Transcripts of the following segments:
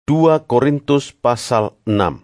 2 Korintus pasal 6.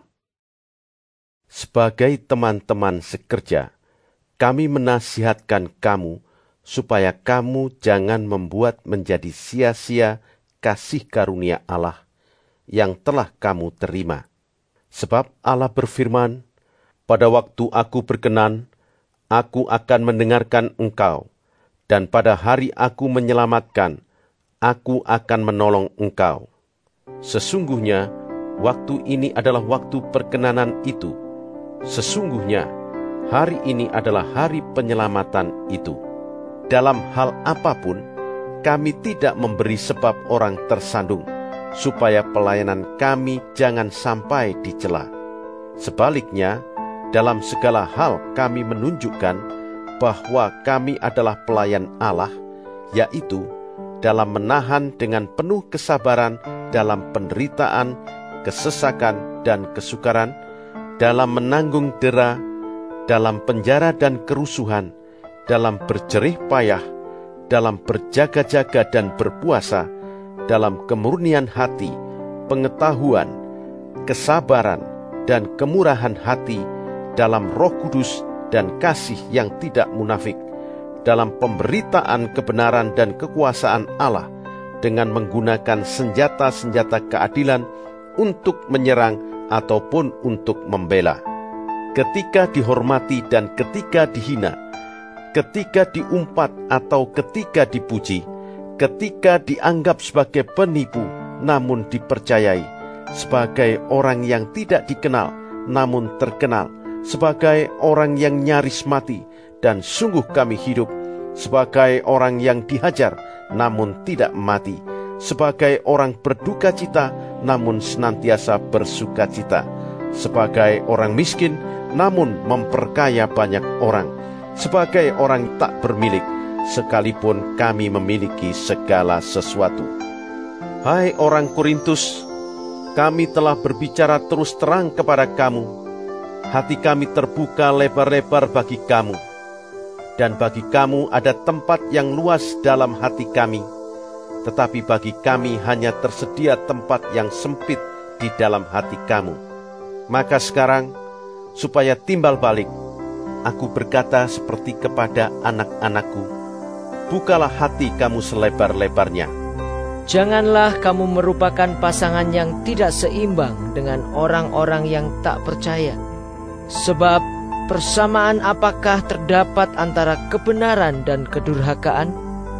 Sebagai teman-teman sekerja, kami menasihatkan kamu supaya kamu jangan membuat menjadi sia-sia kasih karunia Allah yang telah kamu terima. Sebab Allah berfirman, "Pada waktu aku berkenan, aku akan mendengarkan engkau, dan pada hari aku menyelamatkan, aku akan menolong engkau." Sesungguhnya, waktu ini adalah waktu perkenanan itu. Sesungguhnya, hari ini adalah hari penyelamatan itu. Dalam hal apapun, kami tidak memberi sebab orang tersandung, supaya pelayanan kami jangan sampai dicela. Sebaliknya, dalam segala hal kami menunjukkan bahwa kami adalah pelayan Allah, yaitu dalam menahan dengan penuh kesabaran dalam penderitaan, kesesakan, dan kesukaran, dalam menanggung dera, dalam penjara dan kerusuhan, dalam berjerih payah, dalam berjaga-jaga dan berpuasa, dalam kemurnian hati, pengetahuan, kesabaran, dan kemurahan hati, dalam Roh Kudus dan kasih yang tidak munafik, dalam pemberitaan kebenaran dan kekuasaan Allah, dengan menggunakan senjata-senjata keadilan untuk menyerang ataupun untuk membela. Ketika dihormati dan ketika dihina, ketika diumpat atau ketika dipuji, ketika dianggap sebagai penipu namun dipercayai, sebagai orang yang tidak dikenal namun terkenal, sebagai orang yang nyaris mati dan sungguh kami hidup, sebagai orang yang dihajar namun tidak mati, sebagai orang berduka cita namun senantiasa bersuka cita, sebagai orang miskin namun memperkaya banyak orang, sebagai orang tak bermilik sekalipun kami memiliki segala sesuatu. Hai orang Korintus, kami telah berbicara terus terang kepada kamu. Hati kami terbuka lebar-lebar bagi kamu, dan bagi kamu ada tempat yang luas dalam hati kami, tetapi bagi kami hanya tersedia tempat yang sempit di dalam hati kamu. Maka sekarang, supaya timbal balik, aku berkata seperti kepada anak-anakku, bukalah hati kamu selebar-lebarnya. Janganlah kamu merupakan pasangan yang tidak seimbang dengan orang-orang yang tak percaya. Sebab persamaan apakah terdapat antara kebenaran dan kedurhakaan?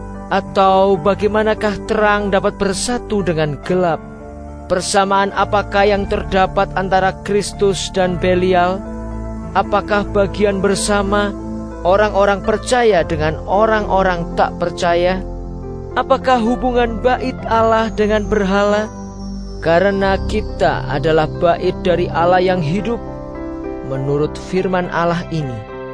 Atau bagaimanakah terang dapat bersatu dengan gelap? Persamaan apakah yang terdapat antara Kristus dan Belial? Apakah bagian bersama orang-orang percaya dengan orang-orang tak percaya? Apakah hubungan bait Allah dengan berhala? Karena kita adalah bait dari Allah yang hidup. Menurut firman Allah ini,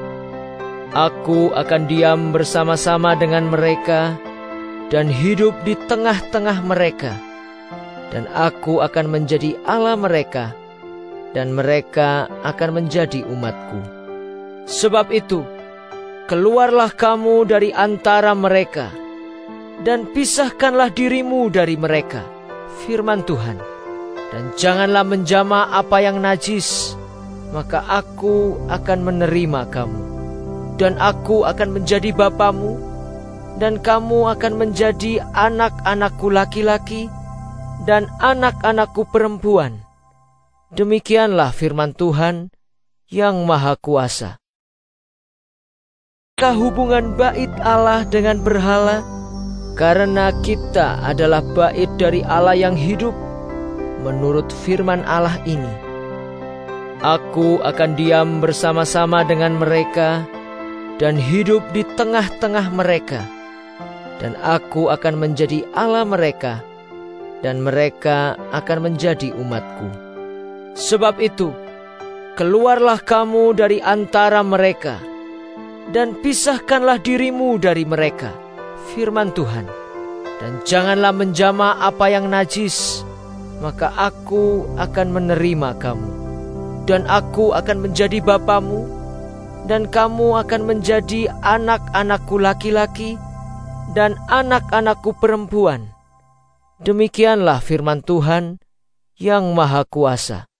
aku akan diam bersama-sama dengan mereka dan hidup di tengah-tengah mereka, dan aku akan menjadi Allah mereka, dan mereka akan menjadi umatku. Sebab itu, keluarlah kamu dari antara mereka, dan pisahkanlah dirimu dari mereka, firman Tuhan, dan janganlah menjamah apa yang najis, maka aku akan menerima kamu, dan aku akan menjadi bapamu, dan kamu akan menjadi anak-anakku laki-laki, dan anak-anakku perempuan. Demikianlah firman Tuhan yang Maha Kuasa. Apakah hubungan bait Allah dengan berhala? Karena kita adalah bait dari Allah yang hidup. Menurut firman Allah ini, aku akan diam bersama-sama dengan mereka dan hidup di tengah-tengah mereka, dan aku akan menjadi Allah mereka, dan mereka akan menjadi umatku. Sebab itu, keluarlah kamu dari antara mereka, dan pisahkanlah dirimu dari mereka, firman Tuhan, dan janganlah menjamah apa yang najis, maka aku akan menerima kamu, dan aku akan menjadi bapamu, dan kamu akan menjadi anak-anakku laki-laki dan anak-anakku perempuan. Demikianlah firman Tuhan yang Maha Kuasa.